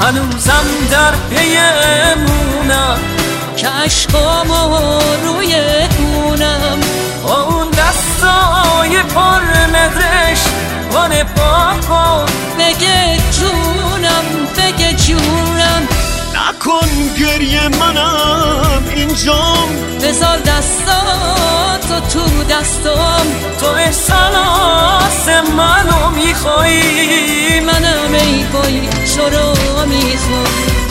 هنوزم در پیمونم که عشقامو روی خونم، با اون دستای پر مهرش بانه پاکن بگه جونم بگه جونم. نکن گریه منم اینجام، بذار دستاتو تو دستام، تو احساس منو میخوایی منم ای بایی تو رو میخوام.